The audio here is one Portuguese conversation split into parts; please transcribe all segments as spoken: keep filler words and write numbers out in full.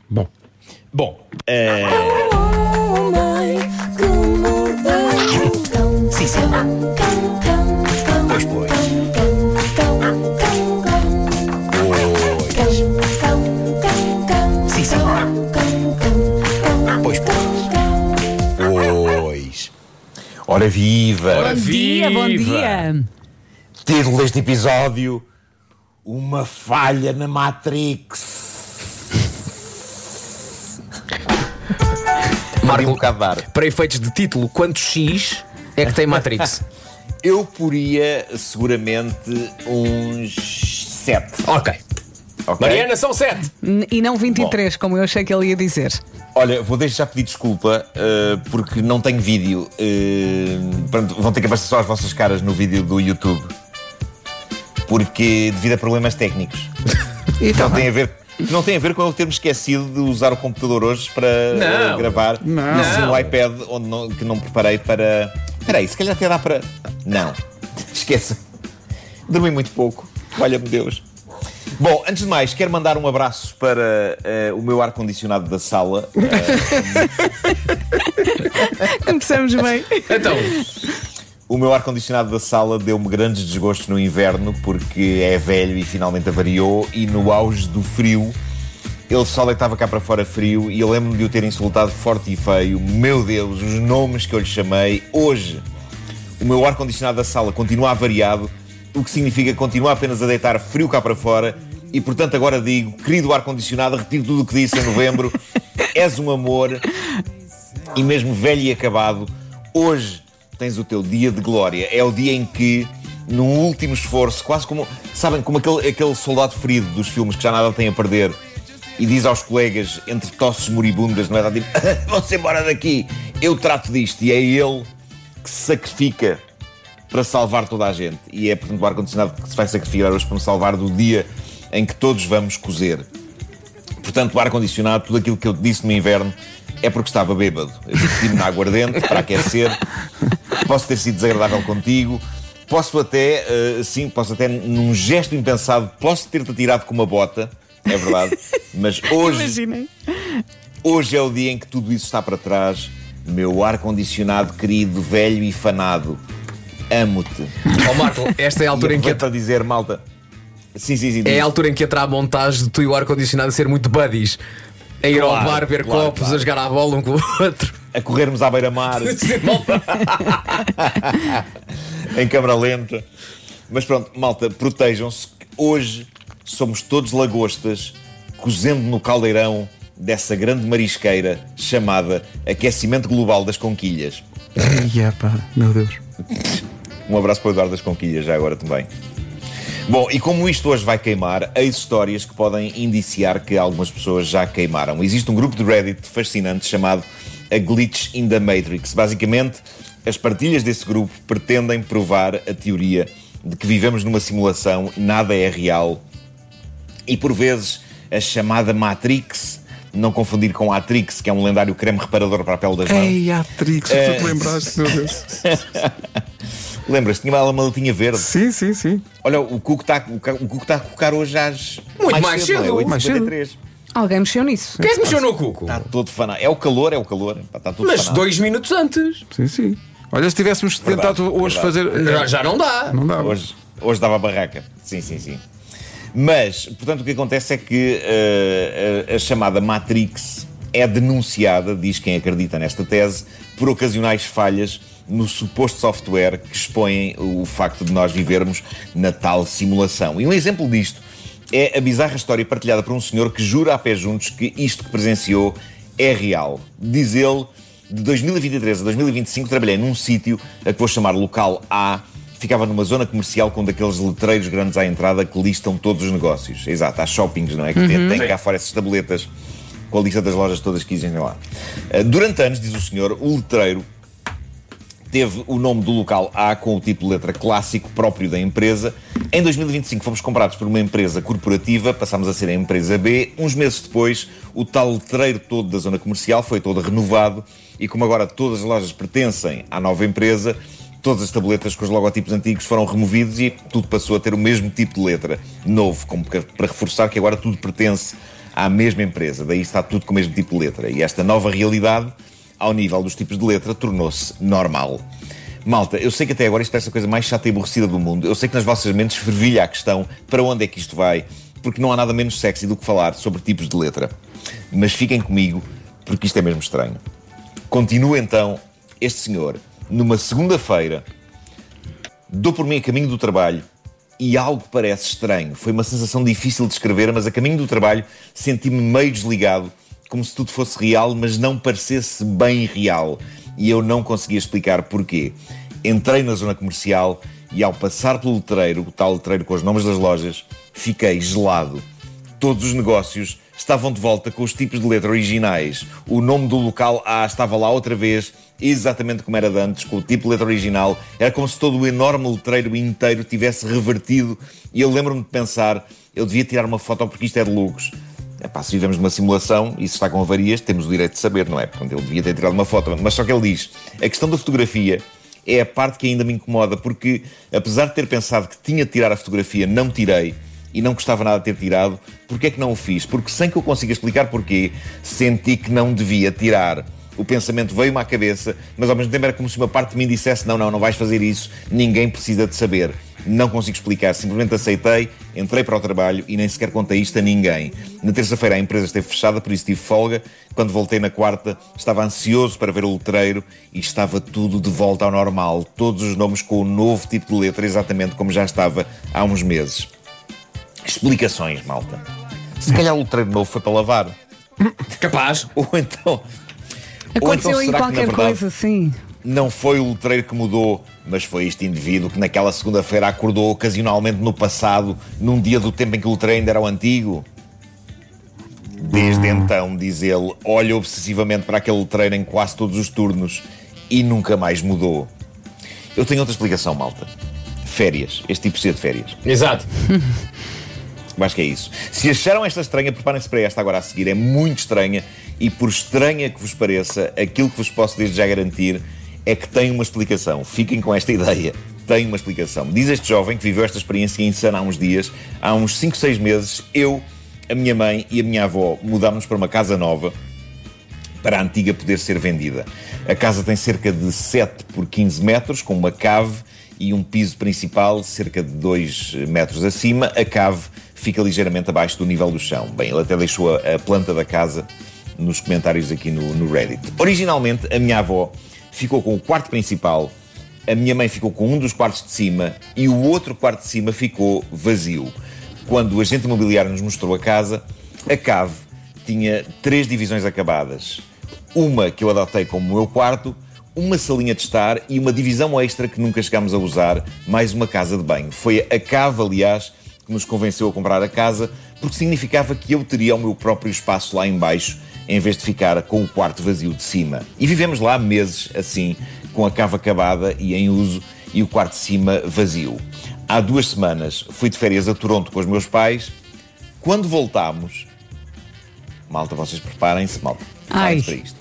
Bom. Bom. É... Sim, sim. Pois, pois. Sim, sim. Pois, pois. Pois. Ora viva. Ora bom dia, bom dia. Título deste episódio: uma falha na Matrix. Marco, um bocado dar. Para efeitos de título, quantos X é que tem Matrix? Eu poria seguramente uns sete. Ok. Okay? Mariana, são sete. E não vinte e três, bom, como eu achei que ele ia dizer. Olha, vou desde já pedir desculpa uh, porque não tenho vídeo. Uh, pronto, vão ter que aparecer só as vossas caras no vídeo do YouTube. Porque devido a problemas técnicos. E não tem a ver. Não tem a ver com eu termos esquecido de usar o computador hoje para não, uh, gravar. Não. Sim, o iPad onde não, que não preparei para. Espera aí, se calhar até dá para. Não. Esqueça. Dormi muito pouco. Valha-me Deus. Bom, antes de mais, quero mandar um abraço para uh, o meu ar-condicionado da sala. Uh... Começamos bem. Então. O meu ar-condicionado da sala deu-me grandes desgostos no inverno porque é velho e finalmente avariou, e no auge do frio ele só deitava cá para fora frio e eu lembro-me de o ter insultado forte e feio. Meu Deus, os nomes que eu lhe chamei. Hoje o meu ar-condicionado da sala continua avariado, o que significa que continua apenas a deitar frio cá para fora, e portanto agora digo: querido ar-condicionado, retiro tudo o que disse em novembro. És um amor, e mesmo velho e acabado, hoje tens o teu dia de glória. É o dia em que, num último esforço, quase como, sabem, como aquele, aquele soldado ferido dos filmes que já nada tem a perder e diz aos colegas, entre tosses moribundas, não é? Tipo, vão-se embora daqui, eu trato disto. E é ele que se sacrifica para salvar toda a gente. E é, portanto, o ar-condicionado que se vai sacrificar hoje para me salvar do dia em que todos vamos cozer. Portanto, o ar-condicionado, tudo aquilo que eu disse no inverno, é porque estava bêbado. Eu tive na aguardente para aquecer. Posso ter sido desagradável contigo. Posso até, uh, sim, posso até, num gesto impensado, posso ter-te atirado com uma bota. É verdade. Mas hoje, Imaginei. hoje é o dia em que tudo isso está para trás. Meu ar-condicionado querido, velho e fanado. Amo-te. Ó, oh, Marco, esta é a altura em que... para dizer, malta... Sim, sim, sim. É a altura em que entra a montagem de tu e o ar-condicionado a ser muito buddies. A ir claro, ao bar, ver claro, copos, claro. a jogar à bola um com o outro. A corrermos à beira-mar. Em câmara lenta. Mas pronto, malta, protejam-se. Hoje somos todos lagostas, cozendo no caldeirão dessa grande marisqueira chamada aquecimento global das conquilhas. Ai, pá, meu Deus. Um abraço para o Eduardo das Conquilhas, já agora também. Bom, e como isto hoje vai queimar, eis histórias que podem indiciar que algumas pessoas já queimaram. Existe um grupo de Reddit fascinante chamado A Glitch in the Matrix. Basicamente, as partilhas desse grupo pretendem provar a teoria de que vivemos numa simulação, nada é real, e por vezes a chamada Matrix, não confundir com a Atrix, que é um lendário creme reparador para a pele das mãos. Ei, Atrix, É... tu te lembraste, meu Deus. Lembras-te? Tinha uma maletinha verde. Sim, sim, sim. Olha, o Cuco está o Cuco está a colocar hoje às... Muito mais cedo, não é? mais cedo. oito e cinquenta e três. Alguém mexeu nisso. Quem é que mexeu no cuco? Está todo fanado. É o calor, é o calor. Está todo Mas fanado. dois minutos antes. Sim, sim. Olha, se tivéssemos Verdade, tentado hoje verdade. fazer. Já, já não dá. Não dá. Hoje, hoje dava barraca. Sim, sim, sim. Mas, portanto, o que acontece é que uh, a, a chamada Matrix é denunciada, diz quem acredita nesta tese, por ocasionais falhas no suposto software que expõem o facto de nós vivermos na tal simulação. E um exemplo disto é a bizarra história partilhada por um senhor que jura a pé juntos que isto que presenciou é real. Diz ele, de dois mil e vinte e três a dois mil e vinte e cinco trabalhei num sítio a que vou chamar Local A, que ficava numa zona comercial com daqueles letreiros grandes à entrada que listam todos os negócios. Exato, há shoppings, não é? Que uhum. têm cá fora essas tabletas com a lista das lojas todas que existem lá. Durante anos, diz o senhor, o letreiro teve o nome do local A com o tipo de letra clássico próprio da empresa. Em dois mil e vinte e cinco fomos comprados por uma empresa corporativa, passámos a ser a empresa B. Uns meses depois, o tal letreiro todo da zona comercial foi todo renovado e como agora todas as lojas pertencem à nova empresa, todas as tabletas com os logotipos antigos foram removidos e tudo passou a ter o mesmo tipo de letra, novo, como para reforçar que agora tudo pertence à mesma empresa. Daí está tudo com o mesmo tipo de letra. E esta nova realidade, ao nível dos tipos de letra, tornou-se normal. Malta, eu sei que até agora isto parece a coisa mais chata e aborrecida do mundo. Eu sei que nas vossas mentes fervilha a questão para onde é que isto vai, porque não há nada menos sexy do que falar sobre tipos de letra. Mas fiquem comigo, porque isto é mesmo estranho. Continua então este senhor, numa segunda-feira, dou por mim a caminho do trabalho e algo parece estranho. Foi uma sensação difícil de descrever, mas a caminho do trabalho senti-me meio desligado, como se tudo fosse real, mas não parecesse bem real. E eu não conseguia explicar porquê. Entrei na zona comercial e ao passar pelo letreiro, o tal letreiro com os nomes das lojas, fiquei gelado. Todos os negócios estavam de volta com os tipos de letra originais. O nome do local A estava lá outra vez, exatamente como era de antes, com o tipo de letra original. Era como se todo o enorme letreiro inteiro tivesse revertido. E eu lembro-me de pensar, eu devia tirar uma foto porque isto é de logos. Epá, se vivemos numa simulação e se está com avarias, temos o direito de saber, não é? Portanto, ele devia ter tirado uma foto. Mas só que ele diz, a questão da fotografia é a parte que ainda me incomoda, porque apesar de ter pensado que tinha de tirar a fotografia, não tirei e não gostava nada de ter tirado. Porquê é que não o fiz? Porque sem que eu consiga explicar porquê, senti que não devia tirar. O pensamento veio-me à cabeça, mas ao mesmo tempo era como se uma parte de mim dissesse não, não, não vais fazer isso, ninguém precisa de saber. Não consigo explicar, simplesmente aceitei, entrei para o trabalho e nem sequer contei isto a ninguém. Na terça-feira a empresa esteve fechada, por isso tive folga. Quando voltei na quarta, estava ansioso para ver o letreiro e estava tudo de volta ao normal. Todos os nomes com o novo tipo de letra, exatamente como já estava há uns meses. Explicações, malta. Se calhar o letreiro novo foi para lavar. Capaz. Ou então... Aconteceu ou então, em será que, qualquer na verdade, coisa, sim. não foi o letreiro que mudou, mas foi este indivíduo que naquela segunda-feira acordou ocasionalmente no passado, num dia do tempo em que o letreiro ainda era o antigo? Desde então, diz ele, olha obsessivamente para aquele letreiro em quase todos os turnos e nunca mais mudou. Eu tenho outra explicação, malta. Férias. Este tipo precisa de férias. Exato. Eu acho que é isso. Se acharam esta estranha, preparem-se para esta agora a seguir. É muito estranha e, por estranha que vos pareça, aquilo que vos posso desde já garantir é que tem uma explicação. Fiquem com esta ideia. Tem uma explicação. Diz este jovem que viveu esta experiência insana há uns dias, há uns cinco, seis meses, eu, a minha mãe e a minha avó mudámos para uma casa nova para a antiga poder ser vendida. A casa tem cerca de sete por quinze metros, com uma cave e um piso principal cerca de dois metros acima. A cave fica ligeiramente abaixo do nível do chão. Bem, ele até deixou a, a planta da casa nos comentários aqui no, no Reddit. Originalmente, a minha avó ficou com o quarto principal, a minha mãe ficou com um dos quartos de cima e o outro quarto de cima ficou vazio. Quando o agente imobiliário nos mostrou a casa, a cave tinha três divisões acabadas. Uma que eu adotei como meu quarto, uma salinha de estar e uma divisão extra que nunca chegámos a usar, mais uma casa de banho. Foi a cave, aliás, que nos convenceu a comprar a casa, porque significava que eu teria o meu próprio espaço lá em baixo, em vez de ficar com o quarto vazio de cima. E vivemos lá meses assim, com a cave acabada e em uso e o quarto de cima vazio. Há duas semanas fui de férias a Toronto com os meus pais. Quando voltámos... Malta, vocês preparem-se, malta. Preparem-se para isto.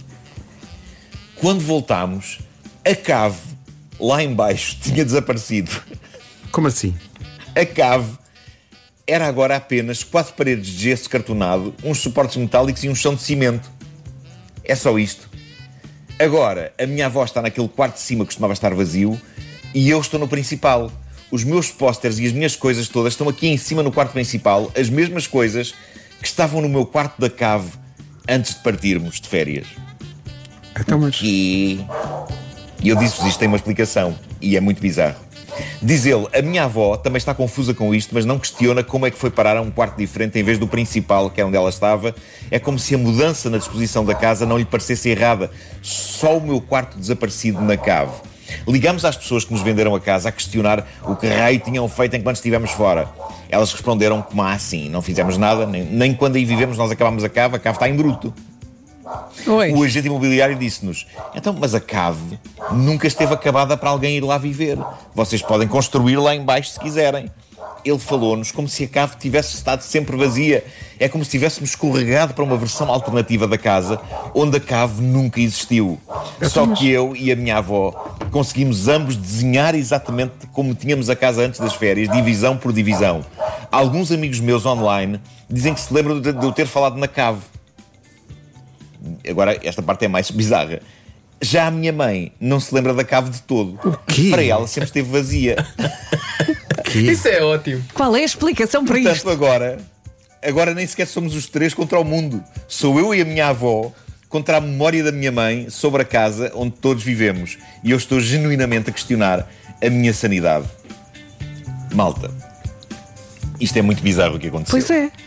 Quando voltámos, a cave lá em baixo tinha desaparecido. Como assim? A cave era agora apenas quatro paredes de gesso cartonado, uns suportes metálicos e um chão de cimento. É só isto. Agora, a minha avó está naquele quarto de cima que costumava estar vazio e eu estou no principal. Os meus pósteres e as minhas coisas todas estão aqui em cima no quarto principal, as mesmas coisas que estavam no meu quarto da cave antes de partirmos de férias. Então, mas... E eu disse-vos isto tem uma explicação e é muito bizarro. Diz ele, a minha avó também está confusa com isto, mas não questiona como é que foi parar a um quarto diferente em vez do principal, que é onde ela estava. É como se a mudança na disposição da casa não lhe parecesse errada. Só o meu quarto desaparecido na cave. Ligamos às pessoas que nos venderam a casa a questionar o que raio tinham feito enquanto estivemos fora. Elas responderam como assim, não fizemos nada, nem, nem quando aí vivemos nós acabámos a cave, a cave está em bruto. Oi. O agente imobiliário disse-nos, então, mas a cave nunca esteve acabada para alguém ir lá viver. Vocês podem construir lá em baixo se quiserem. Ele falou-nos como se a cave tivesse estado sempre vazia. É como se tivéssemos escorregado para uma versão alternativa da casa, onde a cave nunca existiu. Só que eu e a minha avó conseguimos ambos desenhar exatamente como tínhamos a casa antes das férias, divisão por divisão. Alguns amigos meus online dizem que se lembram de, de eu ter falado na cave. Agora, esta parte é mais bizarra. Já a minha mãe não se lembra da cave de todo. O quê? Para ela sempre esteve vazia. Isso é ótimo. Qual é a explicação para Portanto, isto? agora, agora nem sequer somos os três contra o mundo. Sou eu e a minha avó contra a memória da minha mãe sobre a casa onde todos vivemos. E eu estou genuinamente a questionar a minha sanidade. Malta, isto é muito bizarro o que aconteceu. Pois é.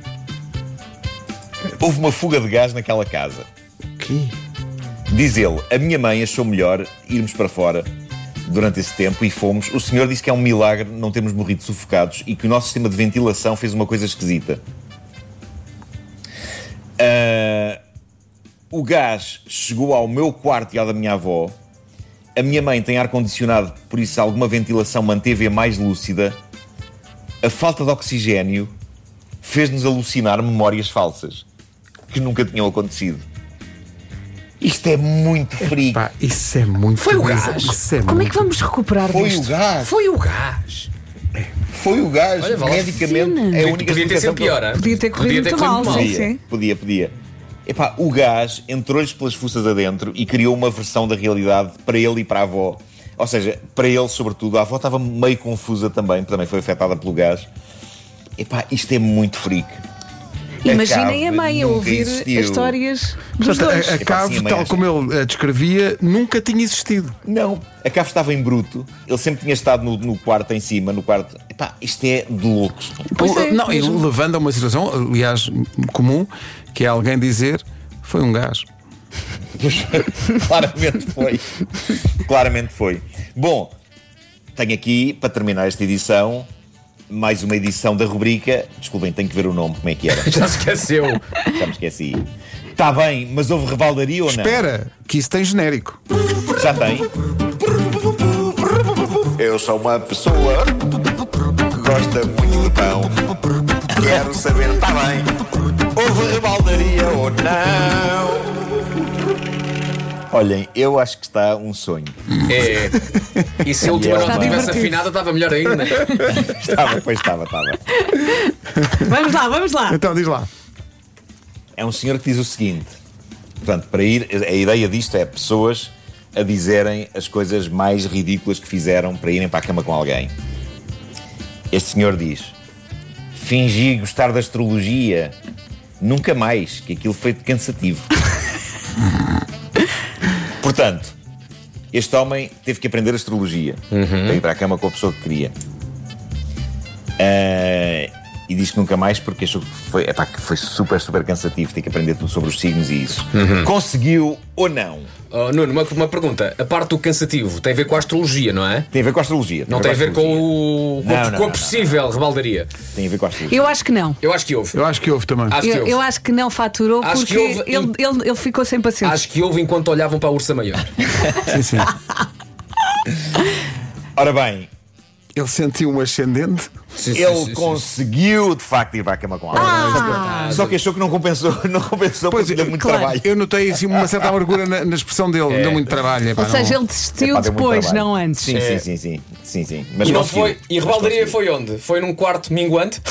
Houve uma fuga de gás naquela casa. O quê? Diz ele, a minha mãe achou melhor irmos para fora durante esse tempo e fomos. O senhor disse que é um milagre não termos morrido sufocados e que o nosso sistema de ventilação fez uma coisa esquisita. Uh, o gás chegou ao meu quarto e ao da minha avó. A minha mãe tem ar-condicionado, por isso alguma ventilação manteve-a mais lúcida. A falta de oxigénio fez-nos alucinar memórias falsas que nunca tinham acontecido. Isto é muito frio. Pá, isso é muito Foi o bizarro. gás. Isso é Como é muito... que vamos recuperar Foi o disto? gás. Foi o gás. Foi o gás. Olha, vá lá. Medicamente Sim. é a única Podia ter explicação sido que eu- pior, hein? Podia ter corrido muito mal, sim. Podia, podia, podia. Epá, o gás entrou-lhes pelas fuças adentro e criou uma versão da realidade para ele e para a avó. Ou seja, para ele sobretudo. A avó estava meio confusa também, também foi afetada pelo gás. Epá, isto é muito freak. Imaginem a cave mãe a nunca ouvir existiu. as histórias dos Portanto, dois. a, a Epá, cave, sim, a mãe tal acha. como ele a descrevia, nunca tinha existido. Não, a cave estava em bruto. Ele sempre tinha estado no, no quarto em cima, no quarto. Epá, isto é de loucos. Pois é, não, e mesmo. levando a uma situação, aliás, comum, que é alguém dizer foi um gás. Claramente foi. Claramente foi. Bom, tenho aqui, para terminar esta edição, mais uma edição da rubrica. Desculpem, tenho que ver o nome, como é que era? Já se esqueceu. Já me esqueci. Está bem, mas houve rebaldaria ou não? Espera, que isso tem genérico. Já tem? Eu sou uma pessoa que gosta muito de pão. Quero saber, está bem, houve rebaldaria ou não? Olhem, eu acho que está um sonho. É. E se a última Está nota tivesse divertido. afinada, estava melhor ainda. Estava, pois estava, estava. Vamos lá, vamos lá. Então diz lá. É um senhor que diz o seguinte: portanto, para ir, a ideia disto é pessoas a dizerem as coisas mais ridículas que fizeram para irem para a cama com alguém. Este senhor diz: fingi gostar da astrologia, nunca mais, que aquilo foi cansativo. Portanto, este homem teve que aprender astrologia para ir para a cama com a pessoa que queria. Ah, e diz que nunca mais porque achou que foi, epá, que foi super, super cansativo ter que aprender tudo sobre os signos e isso. Conseguiu ou não? Oh, Nuno, uma, uma pergunta. A parte do cansativo tem a ver com a astrologia, não é? Tem a ver com a astrologia. Não tem a ver com, o, com, Não, a- não, com a não, possível rebaldaria. Tem a ver com a astrologia. Eu acho que não. Eu acho que houve. Eu acho que houve também. Acho que Eu, houve. eu acho que não faturou Acho porque que houve ele, em- ele, ele ficou sem paciência. Acho que houve enquanto olhavam para a ursa maior. Sim, sim. Ora bem, Ele sentiu um ascendente. Sim, sim, ele sim, sim. conseguiu de facto ir para a cama com alguém. Ah. Só que achou que não compensou, não compensou Pois, porque deu muito claro. trabalho. Eu notei assim, uma certa amargura na, na expressão dele. Deu muito trabalho. epá, Ou seja, não- ele desistiu Epá, deu muito depois, trabalho. não antes. Sim, É. sim, sim, sim, sim, sim. Mas E não conseguiu. foi. E a Mas rebaldaria conseguiu. foi onde? Foi num quarto minguante?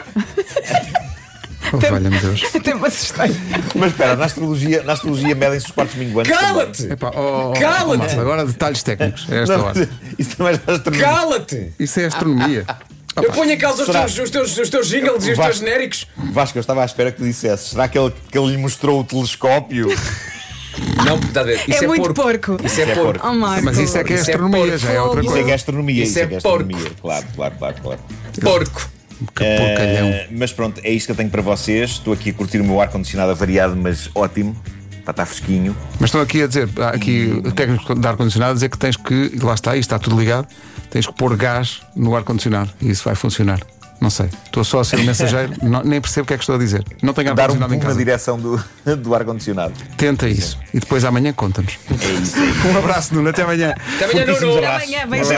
Oh, valha-me Deus. Até me assustei. Mas espera, na astrologia, na astrologia medem-se os quartos minguantes. Cala-te! Epá, oh, oh, Cala-te! oh, malta, agora detalhes técnicos. A esta Não, hora. isso não é da astronomia. Cala-te! Isso é astronomia. Eu ponho em causa os Será? teus, os, teus, os teus jingles e os teus Vasco. genéricos. Vasco, eu estava à espera que tu dissesses. Será que ele, que ele lhe mostrou o telescópio? Não, está a ver? Isso É é, muito porco. porco. Isso é Isso é porco. Oh, Marco. Mas isso é que é Isso é astronomia, porco. já é outra Isso Isso é que é coisa. astronomia. Isso Isso é é que é porco. astronomia. Claro, claro, claro, claro. Porco. Que porcalhão. Eh, mas pronto, é isto que eu tenho para vocês. Estou aqui a curtir o meu ar-condicionado avariado, mas ótimo. Para estar fresquinho. Mas estão aqui a dizer, há aqui o técnico de ar-condicionado a dizer que tens que, e lá está, isto está tudo ligado, tens que pôr gás no ar-condicionado e isso vai funcionar. Não sei, estou só a ser o mensageiro, não- nem percebo o que é que estou a dizer. Não tenho Dar um ar-condicionado em pulo na casa. direção do, do ar-condicionado. Tenta isso e depois amanhã conta-nos. É isso aí. Um abraço, Nuno, até amanhã. Até amanhã, Fortíssimos Nuno. abraços. Amanhã, beijinhos.